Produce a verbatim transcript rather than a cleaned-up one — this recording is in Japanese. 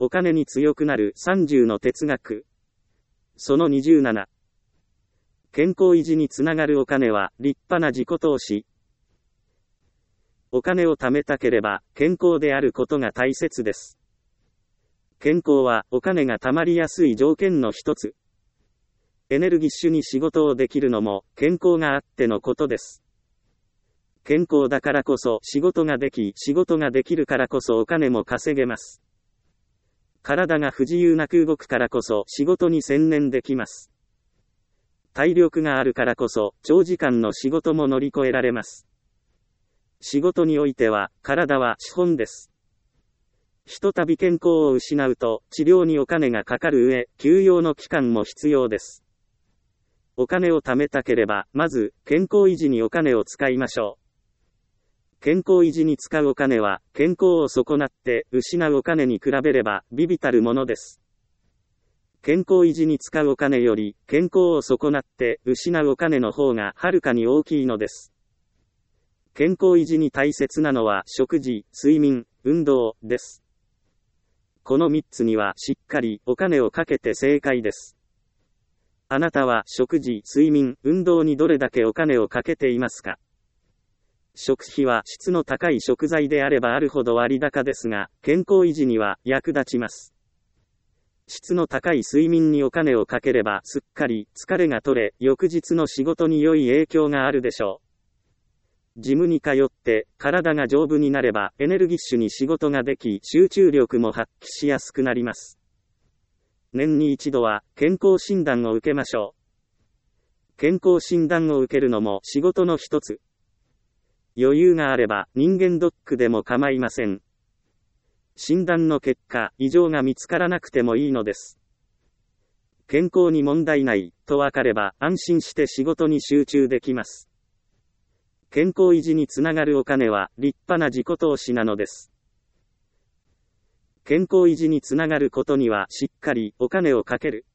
お金に強くなるさんじゅうの哲学。そのにじゅうなな。健康維持につながるお金は立派な自己投資。お金を貯めたければ健康であることが大切です。健康はお金が貯まりやすい条件の一つ。エネルギッシュに仕事をできるのも健康があってのことです。健康だからこそ仕事ができ、仕事ができるからこそお金も稼げます。体が不自由なく動くからこそ仕事に専念できます。体力があるからこそ長時間の仕事も乗り越えられます。仕事においては体は資本です。ひとたび健康を失うと治療にお金がかかる上、休養の期間も必要です。お金を貯めたければ、まず健康維持にお金を使いましょう。健康維持に使うお金は、健康を損なって失うお金に比べれば微々たるものです。健康維持に使うお金より、健康を損なって失うお金の方がはるかに大きいのです。健康維持に大切なのは食事、睡眠、運動です。このみっつにはしっかりお金をかけて正解です。あなたは食事、睡眠、運動にどれだけお金をかけていますか？食費は質の高い食材であればあるほど割高ですが、健康維持には役立ちます。質の高い睡眠にお金をかければすっかり疲れが取れ、翌日の仕事に良い影響があるでしょう。ジムに通って体が丈夫になればエネルギッシュに仕事ができ、集中力も発揮しやすくなります。年に一度は健康診断を受けましょう。健康診断を受けるのも仕事の一つ。余裕があれば人間ドックでも構いません。診断の結果、異常が見つからなくてもいいのです。健康に問題ないとわかれば安心して仕事に集中できます。健康維持につながるお金は立派な自己投資なのです。健康維持につながることにはしっかりお金をかける。